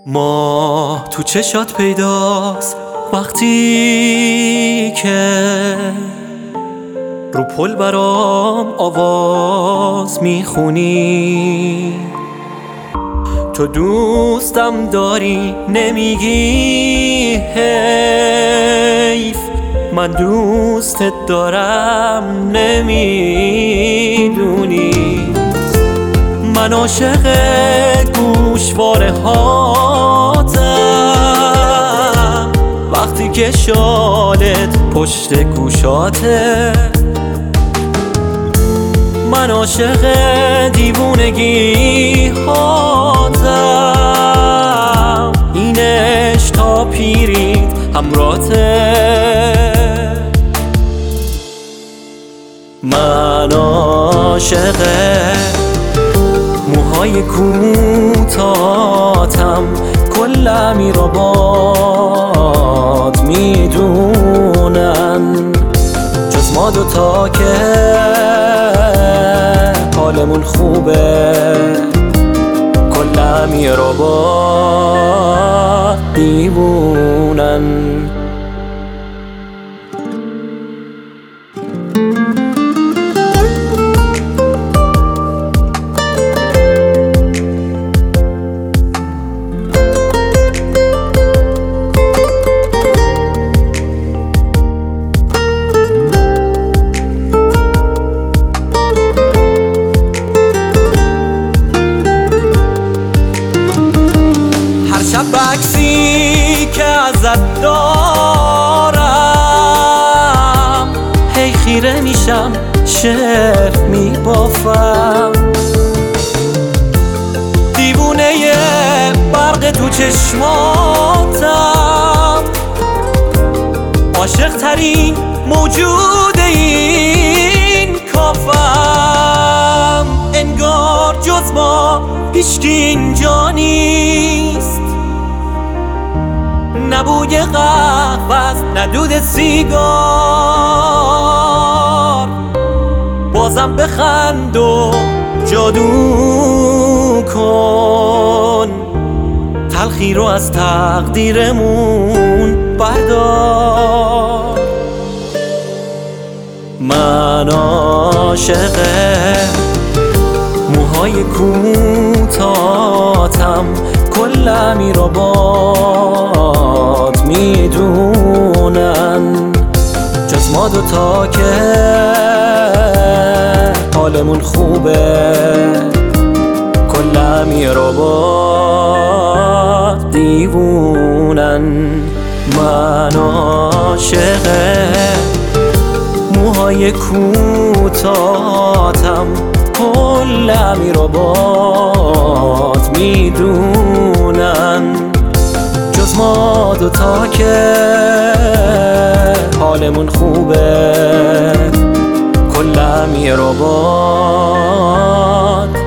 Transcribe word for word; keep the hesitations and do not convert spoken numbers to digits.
ماه تو چشات پیداست وقتی که رو پل برام آواز میخونی. تو دوستم داری نمیگی حیف، من دوستت دارم نمیدونی. من عاشق گوشواره هاتم وقتی که شالت پشت گوشاته. من عاشق دیوونگی هاتم، اینش تا پیری همراته. من عاشق موهای کوتاه‌تم، کل امیرآباد میدونن جز ما دوتا که حالمون خوبه. کل امیرآباد دیوونن. عکسی که ازت دارم هی خیره میشم، شعر میبافم. دیوونه برق تو چشماتم، عاشق ترین موجود این کافم. انگار جز ما هیچکی اینجا نیست، نه بوی قهوه نه دود سیگار. بازم بخند و جادو کن، تلخی رو از تقدیرمون بردار. من عاشق موهای کوتاه‌تم، کل امیرآباد میدونن جز ما دوتا که حالمون خوبه. کل امیرآباد دیوونن. من عاشق موهای کوتاه‌تم، کل امیرآباد میدونن جز ما دوتا که حالمون خوبه. کل امیرآباد